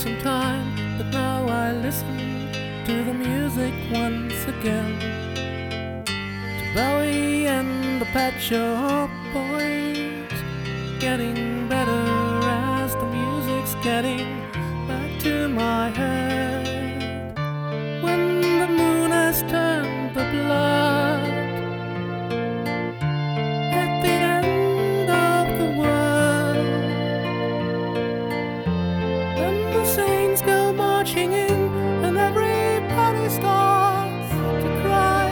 some time, but now I listen to the music once again, to Bowie and the Pet Shop Boys, getting better as the music's getting back to my head. When the moon has turned the blood at the end of the world, and the saints go marching in, and everybody starts to cry.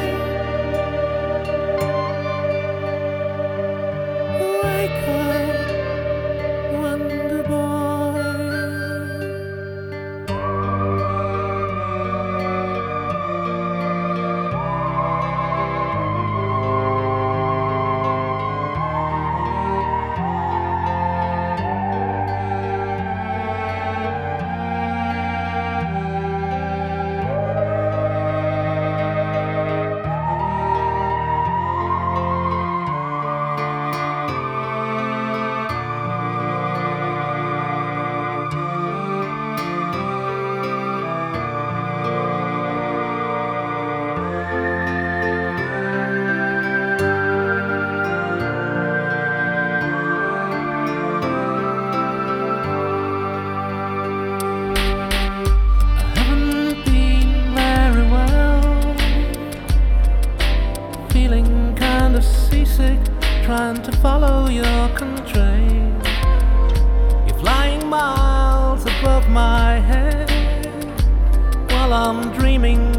Wake up, Wonder Boy. Feeling kind of seasick, trying to follow your constraint. You're flying miles above my head while I'm dreaming